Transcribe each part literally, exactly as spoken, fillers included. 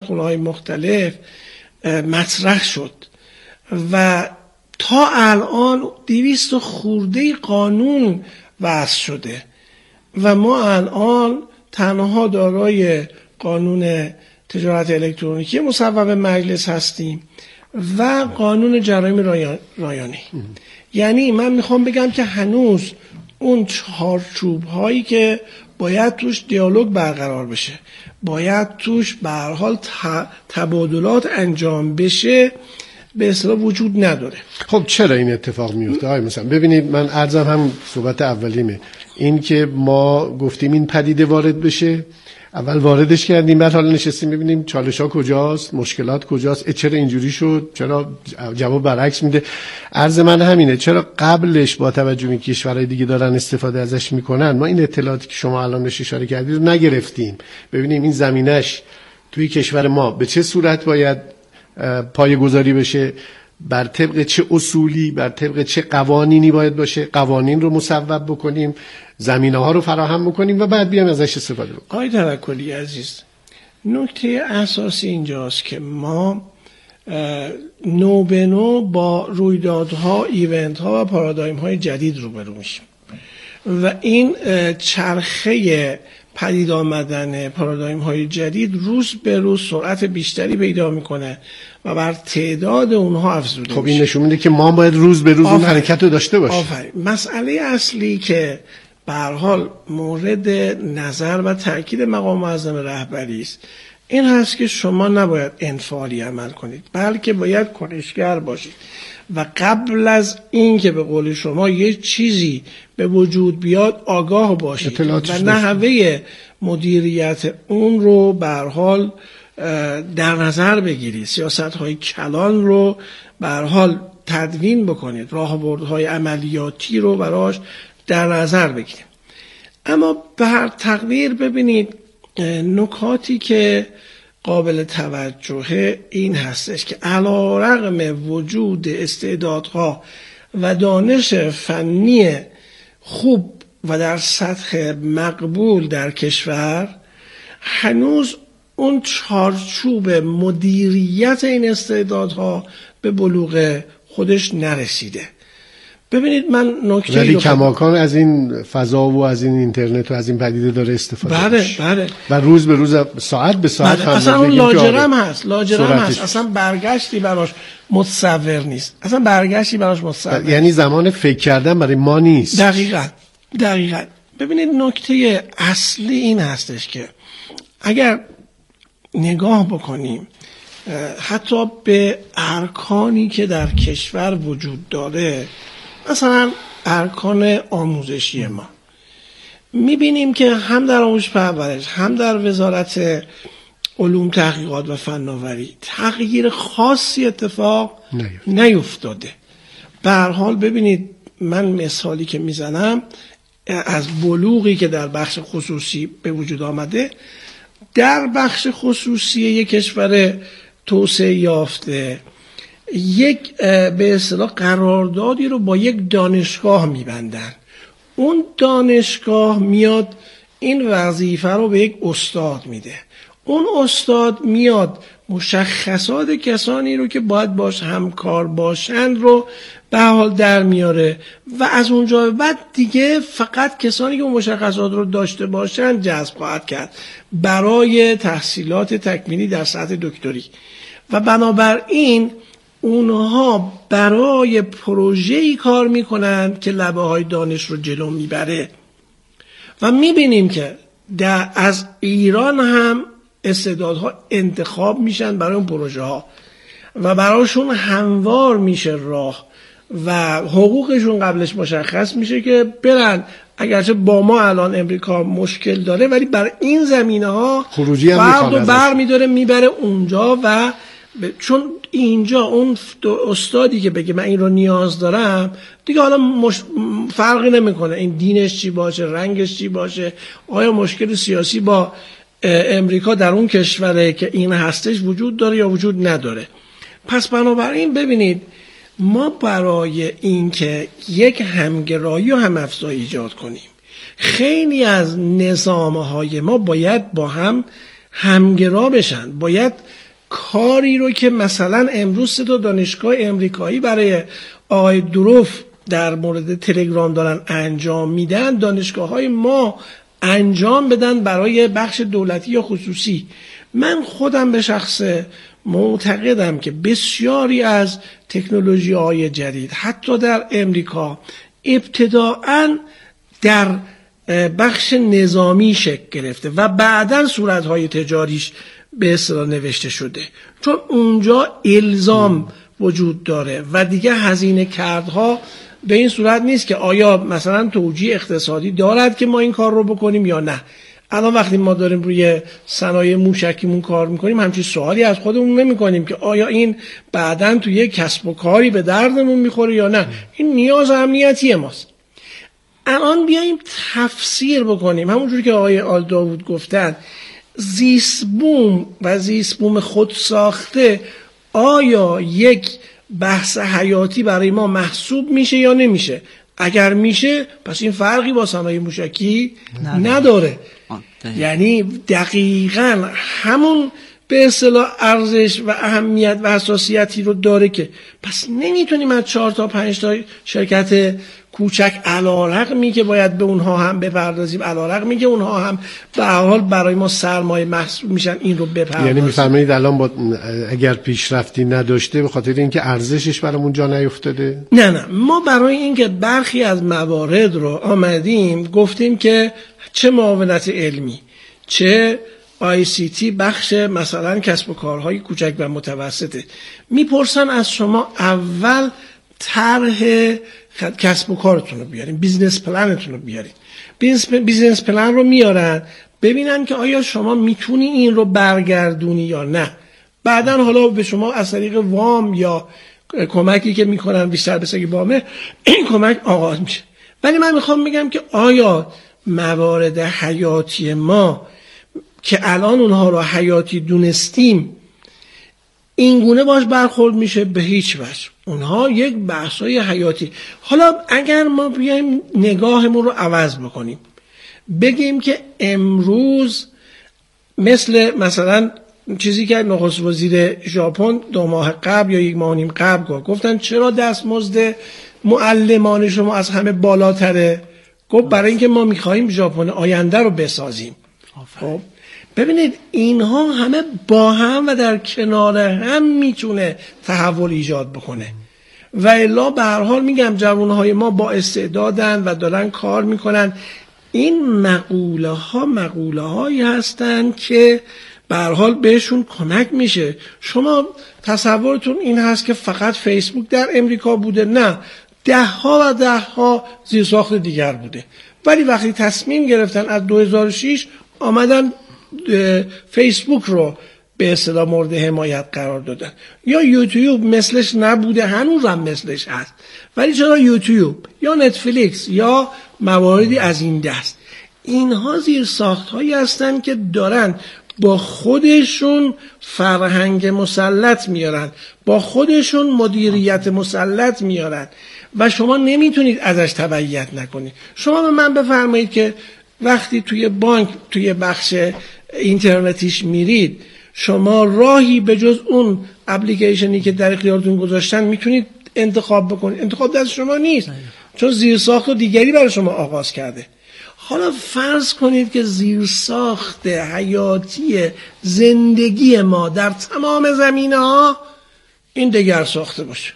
خونه‌های مختلف مطرح شد و تا الان دویست و خورده قانون وضع شده و ما الان تنها دارای قانون تجارت الکترونیکی مصوب مجلس هستیم و قانون جرایم رایانه. یعنی من میخوام بگم که هنوز اون چارچوب هایی که باید توش دیالوگ برقرار بشه، باید توش به هر حال تبادلات انجام بشه، به اصطلاح وجود نداره. خب چرا این اتفاق میفته؟ های مثلا ببینید، من عرضم هم صحبت اولیمه این که ما گفتیم این پدیده وارد بشه، اول واردش کردیم، بعد حالا نشستیم ببینیم چالش ها کجاست، مشکلات کجاست، چرا اینجوری شد، چرا جواب برعکس میده. عرض من همینه، چرا قبلش با توجه به کشورهای دیگه دارن استفاده ازش میکنن ما این اطلاعاتی که شما الان بهش اشاره کردید رو نگرفتیم، ببینیم این زمینش توی کشور ما به چه صورت باید پایه‌گذاری بشه، بر طبق چه اصولی، بر طبق چه قوانینی باید باشه، قوانین رو مصوب بکنیم، زمینه ها رو فراهم بکنیم و بعد بیایم ازش استفاده بکنیم. آقای توکلی عزیز، نکته اساسی اینجاست که ما نو به نو با رویدادها، ایونت ها و پارادایم های جدید روبرو میشیم و این چرخه پدید آمدن پارادایم های جدید روز به روز سرعت بیشتری پیدا میکنه و بر تعداد اونها افزوده خب میشه. این نشون میده که ما باید روز به روز اون حرکت رو داشته باشیم. آفرین. مسئله اصلی که به هر حال مورد نظر و تاکید مقام معظم رهبری است این هست که شما نباید انفعالی عمل کنید، بلکه باید کنشگر باشید و قبل از این که به قول شما یه چیزی به وجود بیاد آگاه باشید و نحوه مدیریت اون رو به هر حال در نظر بگیرید، سیاست‌های کلان رو به هر حال تدوین بکنید، راهبردهای عملیاتی رو براش در نظر بگیرید. اما به هر تقدیر ببینید نکاتی که قابل توجهه این هستش که علی‌رغم وجود استعدادها و دانش فنی خوب و در سطح مقبول در کشور، هنوز اون چارچوب مدیریت این استعدادها به بلوغ خودش نرسیده. ببینید من نکته ولی کماکان از این فضا و از این اینترنت و از این پدیده داره استفاده بله میشه. بله و روز به روز ساعت به ساعت بله. اصلا اون لاجرم هست لاجرم هست اصلا برگشتی براش متصور نیست، اصلا برگشتی براش متصور یعنی زمان فکر کردن برای ما نیست. دقیقاً دقیقاً. ببینید نکته اصلی این هستش که اگر نگاه بکنیم حتی به ارکانی که در کشور وجود داره، مثلا ارکان آموزشی ما، میبینیم که هم در آموزش پرورش هم در وزارت علوم تحقیقات و فناوری تغییر خاصی اتفاق نیفتاده. به هر حال ببینید من مثالی که میزنم از بلوغی که در بخش خصوصی به وجود آمده، در بخش خصوصی یک کشور توسعه یافته یک به اصطلاح قراردادی رو با یک دانشگاه میبندن، اون دانشگاه میاد این وظیفه رو به یک استاد میده، اون استاد میاد مشخصات کسانی رو که باید باش همکار باشند رو به حال در میاره و از اونجا به بعد دیگه فقط کسانی که اون مشخصات رو داشته باشند جذب خواهد کرد برای تحصیلات تکمیلی در سطح دکتری و بنابراین اونها برای پروژه‌ای کار میکنند که لبه های دانش رو جلو میبره و میبینیم که در از ایران هم استعدادها انتخاب میشن برای اون پروژه ها و براشون هموار میشه راه و حقوقشون قبلش مشخص میشه که برن، اگرچه با ما الان امریکا مشکل داره ولی برای این زمینه ها خروجی هم فرد و بر میداره میبره اونجا و ب... چون اینجا اون استادی که بگه من این رو نیاز دارم دیگه حالا مش... فرقی نمیکنه این دینش چی باشه، رنگش چی باشه، آیا مشکل سیاسی با امریکا در اون کشوره که این هستش وجود داره یا وجود نداره. پس بنابراین ببینید ما برای اینکه یک همگرایی و همافزایی ایجاد کنیم خیلی از نظام‌های ما باید با هم همگرا بشن. باید کاری رو که مثلا امروز سه تا دانشگاه امریکایی برای آقای دروف در مورد تلگرام دارن انجام میدن، دانشگاه های ما انجام بدن برای بخش دولتی یا خصوصی. من خودم به شخص معتقدم که بسیاری از تکنولوژی های جدید حتی در امریکا ابتداعاً در بخش نظامی شکل گرفته و بعداً صورتهای تجاریش به اصطلاح نوشته شده، چون اونجا الزام وجود داره و دیگه هزینه کردها به این صورت نیست که آیا مثلا توجیه اقتصادی دارد که ما این کار رو بکنیم یا نه. الان وقتی ما داریم روی صنایع موشکیمون کار میکنیم همچین سوالی از خودمون نمی کنیم که آیا این بعداً توی یک کسب و کاری به دردمون میخوره یا نه. این نیاز امنیتی ماست. الان بیاییم تفسیر بکنیم همونجوری که آقای آل داوود گفتن، زیست بوم و زیست بوم خود ساخته آیا یک بحث حیاتی برای ما محسوب میشه یا نمیشه؟ اگر میشه پس این فرقی با صنایع موشکی نداره. یعنی دقیقاً همون به اصطلاح ارزش و اهمیت و حساسیتی رو داره که پس نمیتونیم از چهار تا پنج تا شرکت کوچک علی‌رغمی که باید به اونها هم بپردازیم، علی‌رغمی که اونها هم به هر حال برای ما سرمایه محسوب میشن، این رو بپردازیم. یعنی میفرمایید الان با اگر پیشرفتی نداشته به خاطر اینکه ارزشش برامون جا نیفتاده؟ نه نه، ما برای اینکه برخی از موارد رو آمدیم گفتیم که چه معاونت علمی چه آی سی تی بخش مثلا کسب و کارهای کوچک و متوسطه، میپرسن از شما اول طرح کسب و کارتون رو بیارین، بیزنس پلنتون رو بیارین. بیزنس پلن رو میارن ببینن که آیا شما میتونی این رو برگردونی یا نه. بعدن حالا به شما از طریق وام یا کمکی که میکنن بیشتر به سگ وامه این کمک آغاز میشه. ولی من میخوام بگم که آیا موارد حیاتی ما که الان اونها رو حیاتی دونستیم این گونه باش برخورد میشه؟ به هیچ وجه. اونها یک بحثای حیاتی. حالا اگر ما بیایم نگاهمون رو عوض بکنیم بگیم که امروز مثل مثلا چیزی که نخست وزیر ژاپن دو ماه قبل یا یک ماه و نیم قبل گفت، گفتن چرا دستمزد معلمان شما از همه بالاتره؟ گفت برای اینکه ما میخوایم ژاپن آینده رو بسازیم. خب ببینید اینها همه با هم و در کنار هم میتونه تحول ایجاد بکنه و الا به هر حال میگم جوانهای ما با استعدادن و دارن کار میکنن. این مقوله ها مقوله هایی هستن که به هر حال بهشون کمک میشه. شما تصورتون این هست که فقط فیسبوک در امریکا بوده؟ نه، ده ها و ده ها زیرساخت دیگر بوده. ولی وقتی تصمیم گرفتن از دو هزار و شش آمدن فیسبوک رو به اصطلاح مورد حمایت قرار دادن. یا یوتیوب مثلش نبوده، هنوز هم مثلش هست، ولی چرا یوتیوب یا نتفلیکس یا مواردی از این دست، اینها زیر ساخت هایی هستن که دارن با خودشون فرهنگ مسلط میارن، با خودشون مدیریت مسلط میارن و شما نمیتونید ازش تبعیت نکنید. شما به من بفرمایید که وقتی توی بانک توی بخش اینترنتیش میرید شما راهی به جز اون اپلیکیشنی که در اختیارتون گذاشتن میتونید انتخاب بکنید؟ انتخاب دست شما نیست، چون زیرساخت دیگری برای شما آغاز کرده. حالا فرض کنید که زیرساخت حیاتی زندگی ما در تمام زمینه‌ها این دگر ساخته باشه.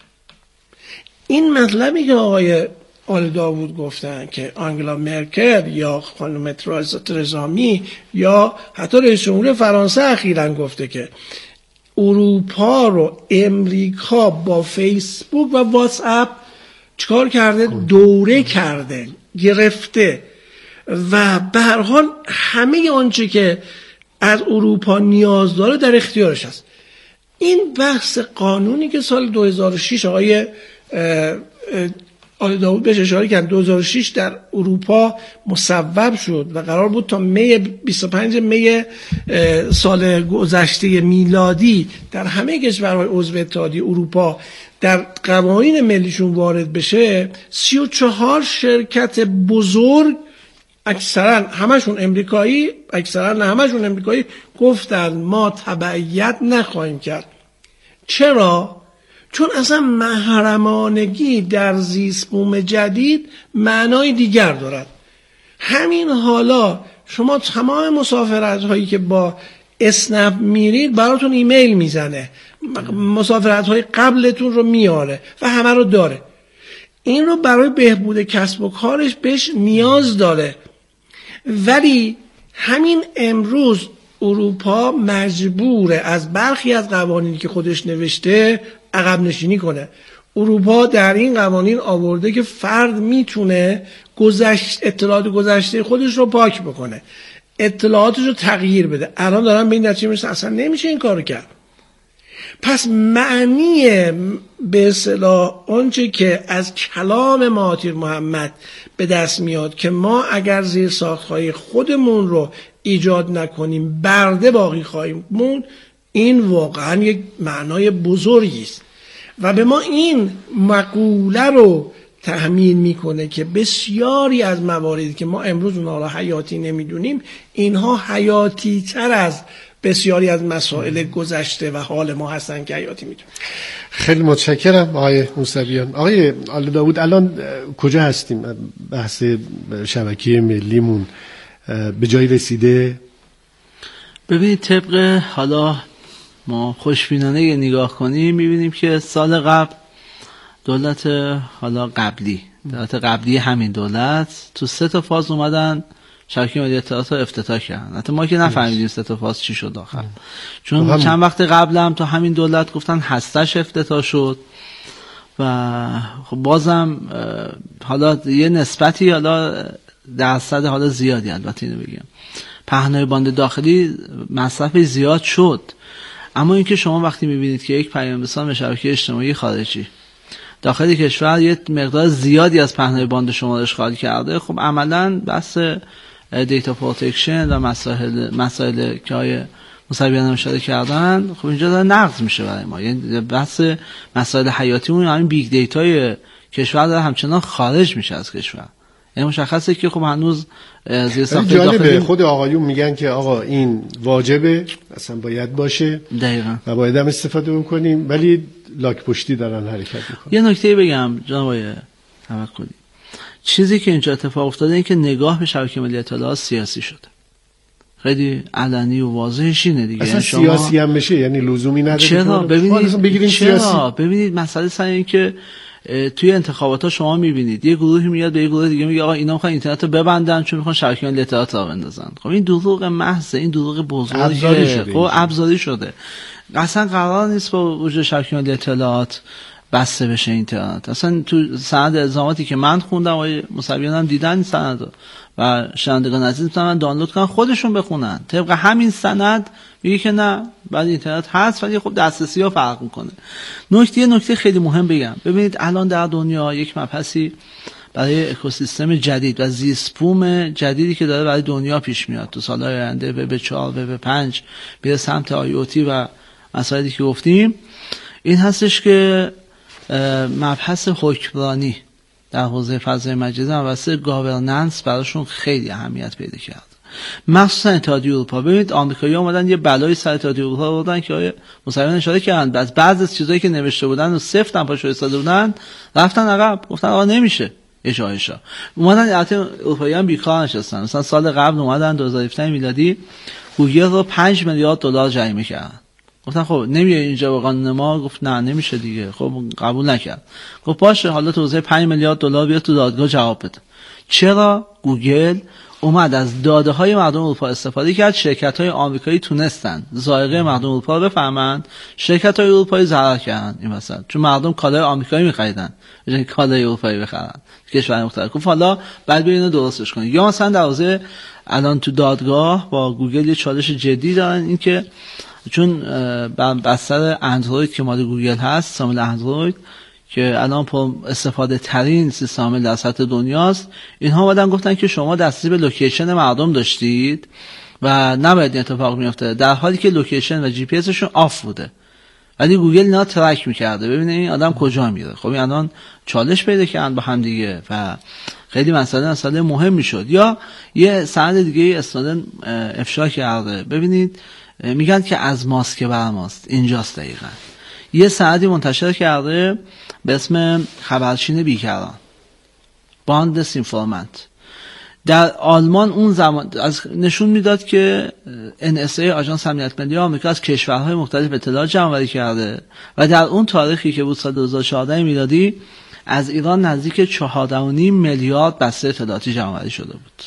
این مطلبی که آقای آل داوود گفتن که آنگلا مرکل یا خانم ترزا می یا حتی رئیس جمهور فرانسه اخیراً گفته که اروپا رو امریکا با فیسبوک و واتس اپ چکار کرده؟ دوره کرده، گرفته و به هر حال همه آنچه که از اروپا نیاز داره در اختیارش هست. این بحث قانونی که سال دو هزار و شش آقای آل داوود بهش اشاره کرد، دو هزار و شش در اروپا مصوب شد و قرار بود تا می بیست و پنج می سال گذشته میلادی در همه کشورهای عضو اتحادیه اروپا در قوانین ملیشون وارد بشه. سی و چهار شرکت بزرگ اکثرا همشون امریکایی، اکثرا نه همشون امریکایی، گفتن ما تبعیت نخواهیم کرد. چرا؟ چون اصلا محرمانگی در زیست بوم جدید معنای دیگر دارد. همین حالا شما تمام مسافرت هایی که با اسنپ میرید براتون ایمیل میزنه، مسافرت های قبلتون رو میاره و همه رو داره. این رو برای بهبود کسب و کارش بهش نیاز داره، ولی همین امروز اروپا مجبوره از برخی از قوانینی که خودش نوشته عقب نشینی کنه. اروپا در این قوانین آورده که فرد میتونه گذشت اطلاعات گذشته خودش رو پاک بکنه، اطلاعاتش رو تغییر بده. الان دارن به این نتیجه میرسن اصلا نمیشه این کارو کرد. پس معنی به اصطلاح آنچه که از کلام مهاتیر محمد به دست میاد که ما اگر زیر ساختهای خودمون رو ایجاد نکنیم برده باقی خواهیم موند، این واقعا یک معنای بزرگی است و به ما این مقوله رو تحمیل میکنه که بسیاری از مواردی که ما امروز اونها را حیاتی نمیدونیم، اینها حیاتی تر از بسیاری از مسائل گذشته و حال ما هستن که حیاتی میدونیم. خیلی متشکرم آقای موسویان. آقای آل داوود، الان کجا هستیم؟ بحث شبکه ملیمون به جایی رسیده؟ ببینید، طبق حالا ما خوشبینانه نگاه کنیم میبینیم که سال قبل دولت حالا قبلی دولت قبلی همین دولت تو سه تا فاز اومدن شبکه ملی اطلاعات رو افتتاح کردن. حتی ما که نفهمیدیم سه تا فاز چی شد آخر، چون هم چند وقت قبل هم تو همین دولت گفتن هستش افتتاح شد و خب بازم حالا یه نسبتی حالا درصد حالا زیادی البته اینو بگم پهنای باند داخلی مصرف زیاد شد، اما اینکه شما وقتی میبینید که یک پیام رسان به شبکه اجتماعی خارجی داخل کشور یه مقدار زیادی از پهنای باند شما رو اشغال کرده، خب عملاً بحث دیتا پروتکشن و مسائل مسائل که های موسویان هم اشاره کردن، خب اینجا داره نقض میشه برای ما. یعنی بحث مسائل حیاتیمون، همین بیگ دیتای کشور داره همچنان خارج میشه از کشور. یعنی مشخصه که خب هنوز زیر ساخت داخلی خود آقایون میگن که آقا این واجبه، اصلا باید باشه دقیقاً و باید هم استفاده بکنیم، ولی لاک پشتی دارن حرکت میکنن. یه نکته بگم جناب آقای توکلی، چیزی که اینجا اتفاق افتاده این که نگاه به شبکه ملی اطلاعات سیاسی شده، خیلی علنی و واضحش اینه دیگه. اصلا شما سیاسی هم بشه یعنی لزومی نداره. چرا؟ ببینید چرا؟ سیاسی. ببینید مسئله سر این که توی انتخابات ها شما میبینید یه گروهی میاد به یه گروه دیگه میگه آقا اینا میخوان اینترنت رو ببندن چون میخوان شبکه ملی اطلاعات رو بندازن. خب این دروغ محض، این دروغ بزرگه، خب ابزاری شده. اصلا قرار نیست با وجود شبکه ملی اطلاعات بسته بشه اینترنت. اصلا تو سند الزاماتی که من خوندم آقای موسویان هم دیدن این سند و شنوندگان عزیز میتونن دانلود کنن خودشون بخونن. طبق همین سند میگه که نه بعد اینترنت هست، ولی خب دسترسی ها فرق میکنه. نکته نکته خیلی مهم بگم، ببینید الان در دنیا یک مبحثی برای اکوسیستم جدید و زیست بوم جدیدی که داره برای دنیا پیش میاد تو سالهای آینده، وب چهار، وب پنج، به سمت آی او تی و مسائلی که گفتیم، این هستش که مبحث حکمرانی در حوزه فضای مجازی و واسه گاورننس براشون خیلی اهمیت پیدا کرد، مخصوصا اتحادیه اروپا. ببینید آمریکایی‌ها اومدن یه بلایی سر اتحادیه اروپا آوردن که آیه موسویان اشاره کردن، بعض بعضی از چیزایی که نوشته بودن و سفتن پاشو ایستاده بودن رفتن عقب، گفتن آقا نمیشه اجازهشا. اومدن البته اروپایی‌ها بیکار نشستن. مثلا سال قبل اومدن دو هزار و هفده میلادی گوگل رو پنج میلیارد دلار جریمه کردن. گفتن خب نمیای اینجا با قانون ما؟ گفت نه نمیشه دیگه. خب قبول نکرد. گفت باشه حالا توزیع پنج میلیارد دلار بیا تو دادگاه جواب بده. چرا؟ گوگل اومد از داده های مردم اروپا استفاده کرد، شرکت های آمریکایی تونستن ذائقه مردم اروپا رو بفهمن، شرکت های اروپایی ضرر کردن این وسط، چون مردم کالای آمریکایی می‌خریدن یعنی کالای اروپایی بخرن کشور مختلف. گفت حالا بعد ببینید درستش کنید. یا مثلا در حوزه الان تو دادگاه با گوگل یه چالش جدی دارن، این که چون بستر اندروید که مال گوگل هست، سامل اندروید که الان پر استفاده ترین سیستم عامل در سطح دنیاست، اینها اومدن گفتن که شما دسترسی به لوکیشن مردم داشتید و نباید این اتفاق میفته، در حالی که لوکیشن و جی پی اسشون آف بوده ولی گوگل اینا ترک میکرده ببینه این آدم کجا میره. خب این الان چالش پیدا کردن با هم دیگه و خیلی مسئله مسئله مهمی شد. یا یه سند دیگه اسنادن افشا کرده، ببینید میگن که از ماست که بر ماست، اینجاست دقیقاً. یه سندی منتشر کرده به اسم خبرچین بیکران، باندس اینفورمنت. در آلمان اون زمان از نشون میداد که ان اس ای آژانس امنیت ملی آمریکا از کشورهای مختلف اطلاعات جمع‌آوری کرده و در اون تاریخی که بود سال دو هزار و چهارده میلادی از ایران نزدیک چهار و نیم میلیارد بسته اطلاعاتی جمع‌آوری شده بود.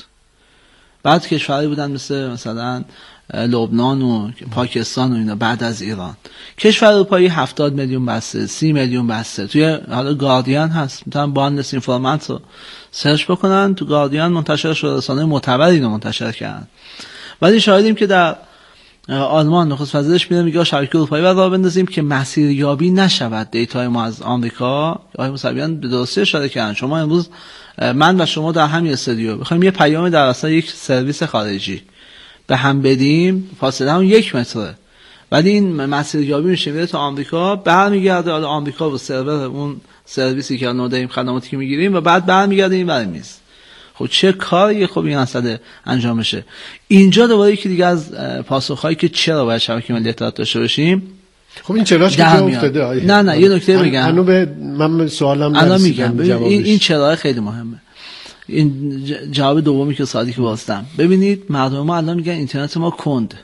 بعد کشورهایی بودن مثل مثلا لبنان و پاکستان و اینا بعد از ایران. کشور اروپایی هفتاد میلیون بسته، سی میلیون بسته. توی حالا گاردین هست، میتونن باندس اینفورمنت رو سرچ بکنن، تو گاردین منتشر شده، رسانه معتبر اینو منتشر کردن. ولی شاهدیم که در آلمان نخست وزیرش میره میگه شبکه اروپایی رو راه بندازیم که مسیریابی نشود دیتای ما از آمریکا. آقای موسویان به درستی اشاره کردن شما امروز من و شما در همین استودیو بخوایم یه پیام در اصل یک سرویس خارجی به هم بدیم، فاصله هم یک متره، ولی این مسیریابی میشه میره تا آمریکا، برمیگرده حالا آمریکا و سرور اون سرویسی که نودیم خدماتی که میگیریم و بعد برمیگرده این برای میز. خب چه کاری خب این مسئله انجام بشه. اینجا دوباره یکی دیگه از پاسخهایی که چرا باید شبکه ملی اطلاعات داشته باشیم. خب این چراش که افتاده آیه. نه نه یه نکته بگم. الان به من سوالم الان میگم. این این چرا خیلی مهمه. این جواب دومی که صادقی واسطم. ببینید مردم ما الان میگن اینترنت ما کند،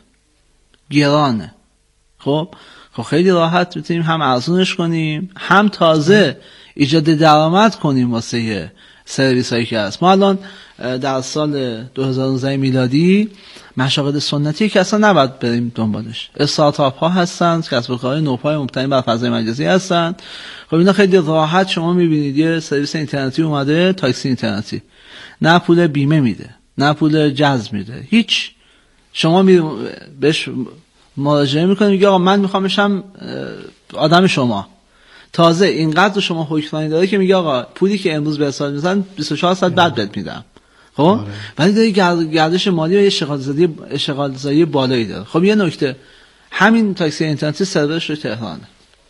گرانه. خب خب خیلی راحت میتونیم هم ارزونش کنیم، هم تازه ایجاد درآمد کنیم واسه سرویس هایی که هست. ما الان در سال دو هزار و نوزده میلادی مشاغل سنتی که اصلا نباید بریم دنبالش. استارتاپ ها هستن، کسب و کارهای نوپای مبتنی بر فضای مجازی هستن. خب اینا خیلی راحت شما میبینید یه سرویس اینترنتی اومده، تاکسی اینترنتی، نه پول بیمه میده، نه پول جذب میده، هیچ. شما می بهش مراجعه میکنید میگه آقا من میخوام بشم آدم شما. تازه اینقدر شما حکمرانی داره که میگه آقا پولی که امروز به حساب میزنن بیست و چهار ساعت بعد بهت میدم. خب ولی داره گردش مالی و یه اشغالزایی اشغالزایی بالایی داره. خب یه نکته، همین تاکسی اینترنتی سرورش رو تهرانه.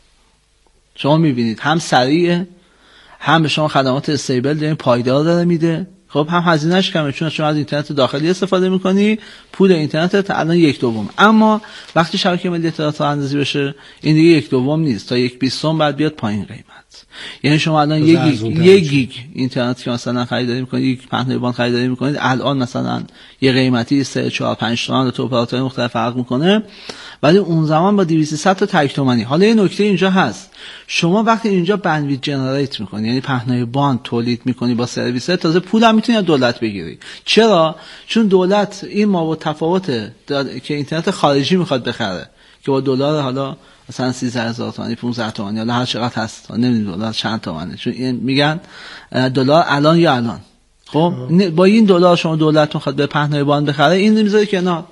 شما میبینید هم سریعه، هم به شما خدمات استیبل داره، پایدار داره میده. خب هم هزینه‌اش کمه چون شما از اینترنت داخلی استفاده میکنی، پول اینترنت الان یک دوم. اما وقتی شبکه ملی اطلاعات اندازی بشه این دیگه یک دوم نیست، تا یک بیستم بعد بیاد پایین قیمت. یعنی شما الان یک گیگ یک گیگ اینترنت که مثلا خریداری میکنید، یک پهنای باند خریداری میکنید، الان مثلا یه قیمتی سه چهار پنج تومن تو اپراتورهای مختلف فرق میکنه، ولی اون زمان با دویست صد تا تک تومانی. حالا یه نکته اینجا هست، شما وقتی اینجا بندویت جنریت میکنی، یعنی پهنای باند تولید میکنی با سرویس، تازه پول هم میتونی از دولت بگیری. چرا؟ چون دولت این ما تفاوت که اینترنت خارجی میخواد بخره که با دلار حالا مثلا سیزده هزار تومانی، پانزده تومانی، حالا هر چقدر هست نمیدونم دلار چند تومانه، چون این میگن دلار الان یا الان. خب با این دلار شما دولت میخواد به پهنای باند بخره، این میذاره کنار.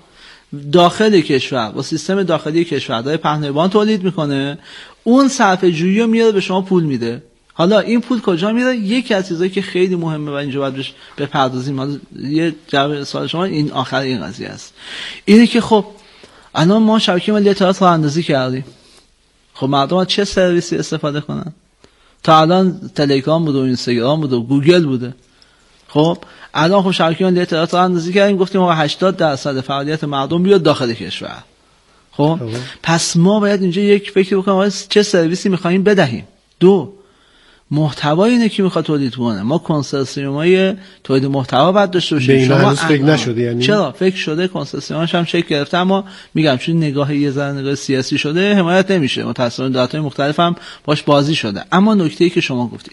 داخل کشور با سیستم داخلی کشور داره پهنای باند تولید میکنه، اون صرفه جویی رو میاره به شما پول میده. حالا این پول کجا میره؟ یکی از چیزایی که خیلی مهمه و اینجا باید بهش بپردازیم، یه جواب سوال شما این آخر این قضیه است، اینه که خب الان ما شبکه ملی اطلاعات راه اندازی کردیم. خب مردم چه سرویسی استفاده کنن؟ تا الان تلگرام بود و اینستاگرام بود و گوگل بوده. خب الان خب شبکه ملی اطلاعات راه اندازی کردیم، گفتیم ما هشتاد درصد فعالیت مردم بیاد داخل کشور. خب پس ما باید اینجا یک فکر بکنیم چه سرویسی می‌خوایم بدهیم. دو، محتوای اینه که میخواد تولید کنه. ما کنسورسیومای تولید محتوا بعد داشته باشیم. شما هنوز فکر نشده یعنی؟ چرا فکر شده، کنسورسیوماش هم شکل گرفته، اما میگم چون نگاه یه ذره نگاه سیاسی شده حمایت نمیشه. متأسفانه دولت‌های مختلف هم باش بازی شده. اما نکته‌ای که شما گفتید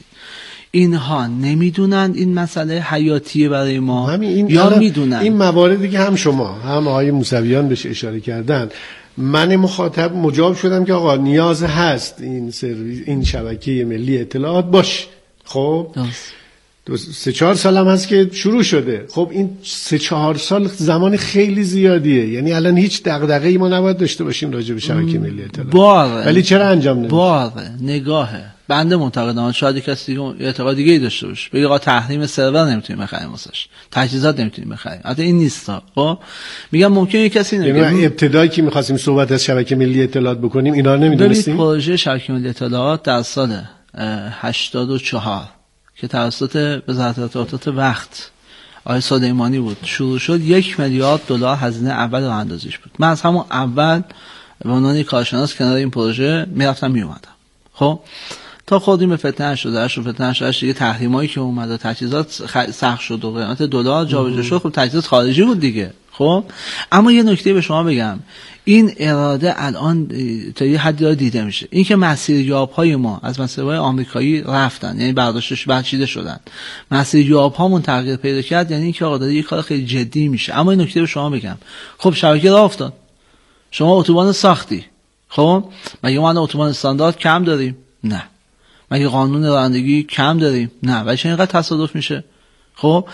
اینها نمیدونن این مسئله حیاتیه برای ما این یا میدونن؟ این مواردی که هم شما هم آقای موسویان بهش اشاره کردن، من مخاطب مجاب شدم که آقا نیاز هست این سرویس، این شبکه ملی اطلاعات باش. خب دو سه چهار سال هم هست که شروع شده. خب این سه چهار سال زمان خیلی زیادیه، یعنی الان هیچ دغدغه‌ای ما نباید داشته باشیم راجع به شبکه ملی اطلاعات. باره. ولی چرا انجام نمیشه؟ باره نگاهه. بنده معتقدم شاید کسی دیگه اعتقاد دیگه ای داشته باشه، بگه آقا تحریم سرور نمیتونیم بخریم واسش، تجهیزات نمیتونیم بخریم. البته این نیست. خب میگم ممکنه یک کسی نگه یعنی ابتدایی که می‌خواستیم صحبت از شبکه ملی اطلاعات بکنیم اینا رو نمی‌دونستیم. پروژه شبکه ملی اطلاعات در سال هشتاد و چهار که توسط وزارت ارتباطات وقت آقای سلیمانی بود شروع شد، یک میلیارد دلار هزینه اول راه اندازیش بود. من از همون اول به عنوان کارشناس کنار این پروژه میرفتم میومدم. خب تا خودیم به فتنه شده شد فتنه شد دیگه، تحریمایی که اومد، تجهیزات سخت شد و قیمت دلار جابجا شد، خب تجهیزات خارجی بود دیگه. خب اما یه نکته به شما بگم، این اراده الان تا یه حدی داره دیده میشه. این که مسیریاب‌های ما از مسیرهای آمریکایی رفتن، یعنی برداشتش بچیده شدن، مسیریاب‌هامون تغییر پیدا کرد، یعنی اینکه آقا داره یه کار خیلی جدی میشه. اما این نکته به شما بگم، خب شبکه راه افتاد، شما اتوبان ساختی، خب مگه ما اتوبان استاندارد کم داریم؟ نه. مگه قانون رانندگی کم داریم؟ نه. ولی چرا اینقدر تصادف میشه؟ خب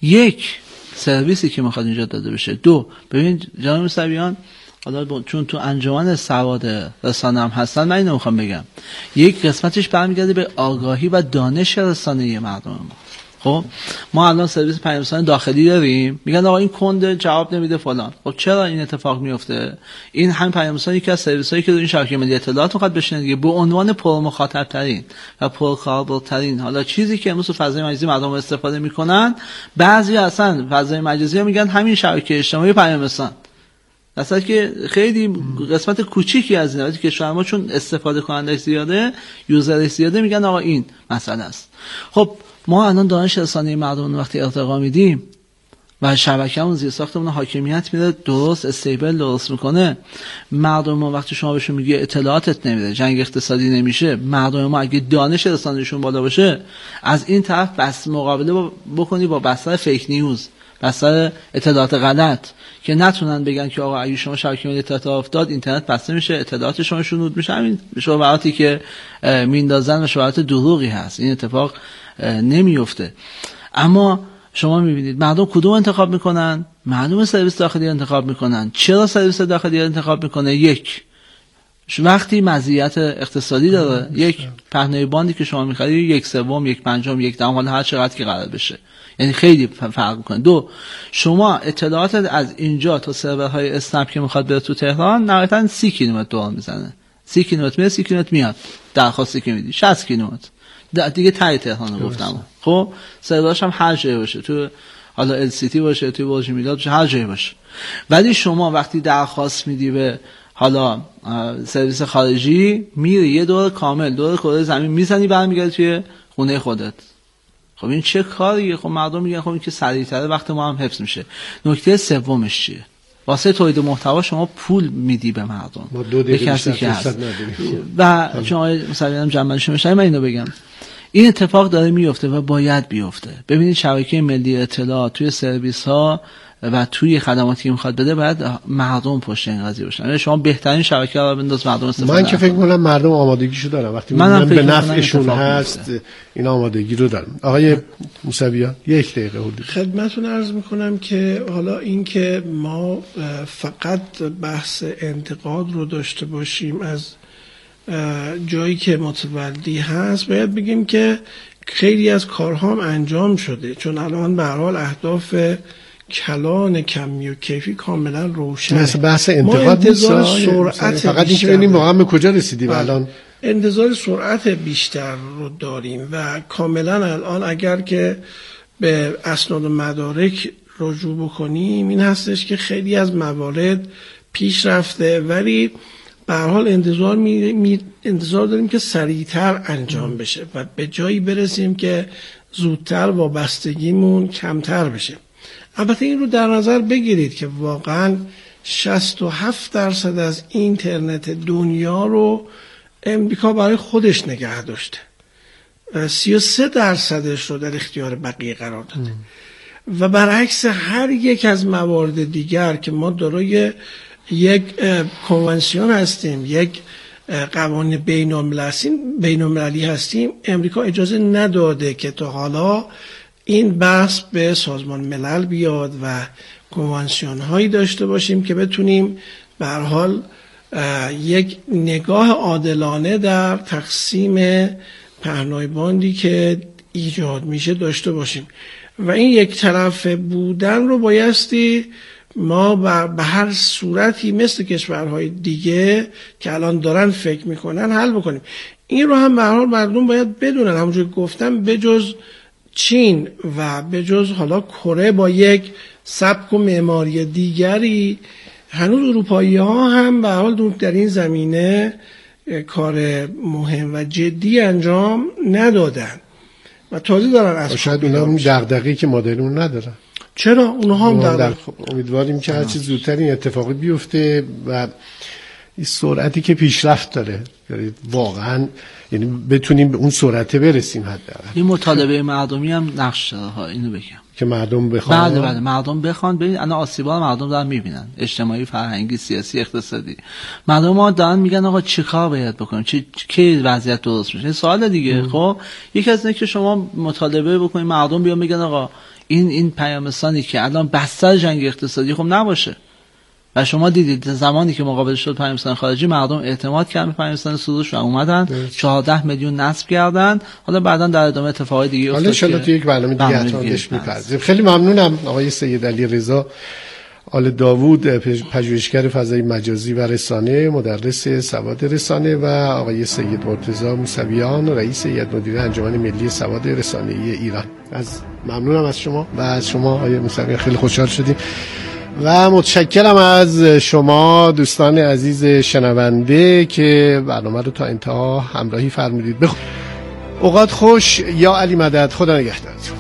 یک سرویسی که میخواد اینجا داده بشه. دو، ببین جناب موسویان، حالا چون تو انجمن سواد رسانه هم هستن، من اینو میخوام بگم، یک قسمتش برمیگرده به آگاهی و دانش رسانه‌ای مردم ما. خب ما الان سرویس پیام رسانی داخلی داریم، میگن آقا این کنده جواب نمیده فلان. خب چرا این اتفاق میفته؟ این هم پیام رسانی که از سرویسایی که در این شبکه ملی اطلاعات میخواد بشینه دیگه، به عنوان پر مخاطب ترین و پر کاربردترین حالا چیزی که امروز فضای مجازی مردم استفاده میکنن، بعضی اصلا فضای مجازی ها میگن همین شبکه اجتماعی پیام رسان، اصلا که خیلی قسمت کوچیکی از این کشور ما چون استفاده کننده زیاده، یوزر زیاده، میگن آقا این مسئله است. خب ما الان دانش رسانه‌ای مردم وقتی ارتقا میدیم و شبکه‌مون زیر ساختمون حاکمیت میده، درست استیبل درست میکنه، مردم ما وقتی شما بهشون میگی اطلاعاتت نمیده، جنگ اقتصادی نمیشه، مردم ما اگه دانش رسانه‌شون بالا باشه، از این طرف بس مقابله بکنی با بستر فیک نیوز، بستر اطلاعات غلط، که نتونن بگن که آقا اگه شما شبکه ملی اطلاعات افتاد اینترنت بسته میشه، اطلاعات شما شنود میشه. همین شبهاتی که میندازن و شبهات دروغی هست، این اتفاق نمیفته. اما شما میبینید مردم کدوم انتخاب میکنن؟ مردم سرویس داخلی انتخاب میکنن. چرا سرویس داخلی انتخاب میکنه؟ یک، وقتی مزیت اقتصادی داره، یک پهنای باندی که شما میخرید یک سوم، یک پنجم، یک دهم، حالا هر چقدر که قرار بشه، یعنی خیلی فرق میکنه. دو، شما اطلاعات از اینجا تا سرورهای اسنپ که میخواد بره تو تهران نهایتا سی کیلومتر دور میزنه، سی کیلومتر میره، سی کیلومتر میاد، درخواستی که میدی شصت کیلومتر دیگه تای تهران رو گفتم. خب سرورش هم هر جایی باشه، تو حالا ال سی تی باشه، تو برج میلاد باشه، هر جایی باشه. ولی شما وقتی درخواست میدی به حالا سرویس خارجی، میری یه دور کامل دور کره زمین میزنی، برمیگردی توی خونه خودت. خب این چه کاریه؟ خب مردم میگن خب این که سریعتره، وقت ما هم حفظ میشه. نکته سومش چیه؟ واسه تولید محتوا شما پول میدی به مردم، ما دو دقیقه کسی که هست. نداریم. و چون آقای مثلا جنبندش میشه، من اینو بگم، این اتفاق داره میفته و باید بیفته. ببینید شبکه ملی اطلاعات توی سرویس ها و توی خدماتی که میخواد بده باید مردم پشت این قضیه باشن. یعنی شما بهترین شبکه رو بنداز مردم استفاده. من که فکر می‌کنم مردم آمادگیشو دارن، وقتی می‌بینن به نفعشون هست این آمادگی رو دارن. آقای موسویان یک دقیقه حدود خدمتتون عرض میکنم که حالا این که ما فقط بحث انتقاد رو داشته باشیم از جایی که متولی هست، باید بگیم که خیلی از کارها هم انجام شده، چون الان به هر حال اهداف کلان کمی و کیفی کاملا روشنه. مثل بحث انتقاد نیست، سرعت فقط اینکه ببینیم واقعا به کجا رسیدیم. الان انتظار سرعت بیشتر رو داریم و کاملا الان اگر که به اسناد و مدارک رجوع بکنیم این هستش که خیلی از موارد پیش رفته، ولی به هر حال انتظار می... می... انتظار داریم که سریعتر انجام بشه و به جایی برسیم که زودتر وابستگیمون کمتر بشه. البته این رو در نظر بگیرید که واقعا شصت و هفت درصد از اینترنت دنیا رو امریکا برای خودش نگه داشته، سی و سه درصدش رو در اختیار بقیه قرار داده و برعکس هر یک از موارد دیگر که ما دارای یک کنوانسیون هستیم، یک قوانین بین‌المللی هستیم، امریکا اجازه نداده که تا حالا این بحث به سازمان ملل بیاد و کنوانسیون هایی داشته باشیم که بتونیم به هر حال یک نگاه عادلانه در تقسیم پهنای باندی که ایجاد میشه داشته باشیم و این یک طرفه بودن رو بایستی ما به هر صورتی مثل کشورهای دیگه که الان دارن فکر میکنن حل بکنیم. این رو هم به هر حال مردم باید بدونن. همونجور گفتم بجز چین و بجز حالا کره با یک سبک و معماری دیگری، هنوز اروپایی ها هم به هر حال در این زمینه کار مهم و جدی انجام ندادن و تازه دارن از شاید اونا هم دغدغه‌ای که ما داریم ندارن. چرا اونها هم دارن؟ امیدواریم که هر چه زودتر این اتفاقی بیفته و این سرعتی که پیشرفت داره یعنی واقعا یعنی بتونیم به اون سرعت برسیم. حداقل این مطالبه مردمی هم نقش داره ها، اینو بگم که مردم بخوان. بله بله مردم بخوان. ببین الان آسیبا مردم دارن میبینن، اجتماعی، فرهنگی، سیاسی، اقتصادی. مردم ما دارن میگن آقا چیکار باید بکنیم، چه کی وضعیت درست میشه. سوال دیگه ام. خب یکی از اینه که شما مطالبه بکنید مردم بیان میگن آقا این این پیامستانی که الان بستر جنگ اقتصادی خب نباشه. و شما دیدید زمانی که مقابل شد پیامستان خارجی مردم اعتماد کردن به پیامستان سروش و اومدن چهارده میلیون نصب کردن. حالا بعداً در ادامه اتفاقای دیگه افتاد. حالا ان شاءالله تو یک برنامه دیگه حتما بهش می‌پردازیم. خیلی ممنونم آقای سید علی رضا آل داوود، پژوهشگر فضای مجازی و رسانه، مدرس سواد رسانه، و آقای سید مرتضی موسویان، رئیس هیئت مدیره انجمن ملی سواد رسانه‌ای ایران. از ممنونم از شما و از شما آقای موسویان، خیلی خوشحال شدیم و متشکرم از شما دوستان عزیز شنونده که برنامه رو تا انتها همراهی فرمودید. بخ... اوقات خوش. یا علی مدد. خدا نگهدارتون.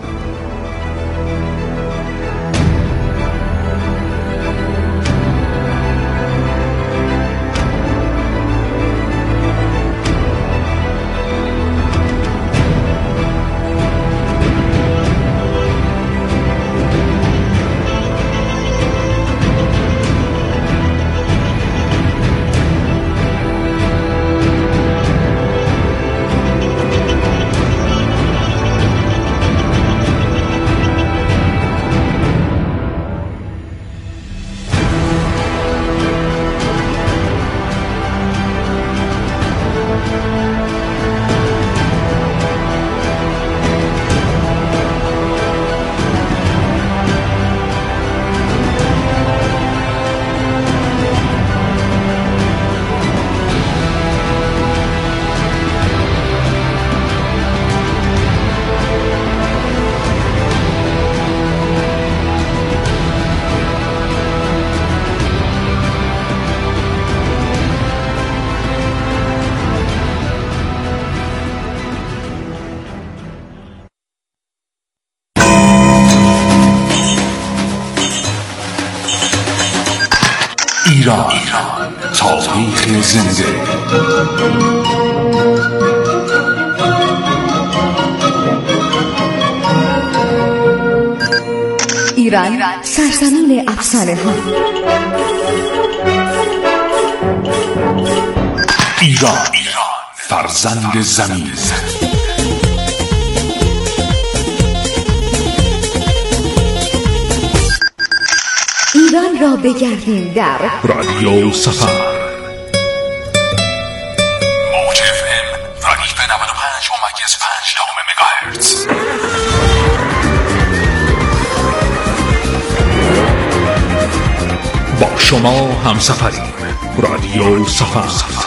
ایران، تاریخ زنده. ایران، سرزمین افسانه ها. ایران، فرزند زمین. ایران را بگردیم در رادیو سفر. موج اف ام ضعیف نود و پنج ممیز پنج دهم مگاهرتز. با شما همسفریم. رادیو سفر.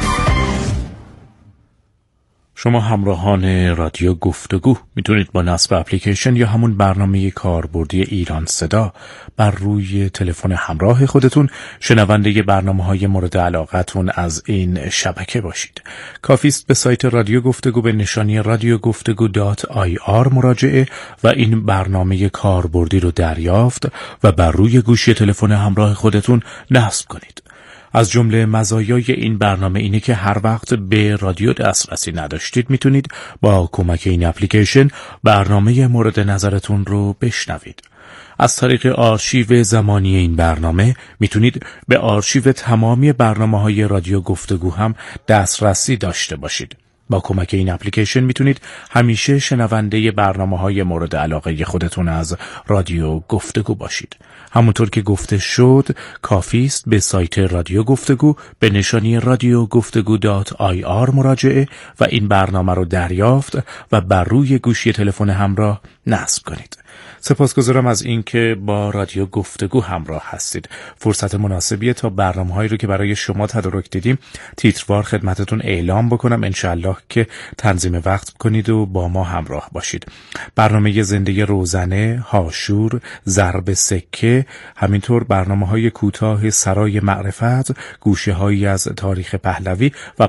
شما همراهان رادیو گفتگو میتونید با نصب اپلیکیشن یا همون برنامه کاربردی ایران صدا بر روی تلفن همراه خودتون شنونده برنامه‌های مورد علاقتون از این شبکه باشید. کافی است به سایت رادیو گفتگو به نشانی رادیو گفتگو دات آی آر مراجعه و این برنامه کاربردی رو دریافت و بر روی گوشی تلفن همراه خودتون نصب کنید. از جمله مزایای این برنامه اینه که هر وقت به رادیو دسترسی نداشتید میتونید با کمک این اپلیکیشن برنامه مورد نظرتون رو بشنوید. از طریق آرشیو زمانی این برنامه میتونید به آرشیو تمامی برنامه‌های رادیو گفتگو هم دسترسی داشته باشید. با کمک این اپلیکیشن میتونید همیشه شنونده برنامه‌های مورد علاقه خودتون از رادیو گفتگو باشید. همونطور که گفته شد کافی است به سایت رادیو گفتگو به نشانی رادیو گفتگو دات آی آر مراجعه و این برنامه رو دریافت و بر روی گوشی تلفن همراه نصب کنید. سپاسگزارم از اینکه با رادیو گفتگو همراه هستید. فرصت مناسبیه تا برنامه‌هایی رو که برای شما تدارک دیدیم تیتروار خدمتتون اعلام بکنم، انشالله که تنظیم وقت کنید و با ما همراه باشید. برنامه زنده روزنه، هاشور، ضرب سکه، همینطور برنامه‌های کوتاه سرای معرفت، گوشه‌هایی از تاریخ پهلوی و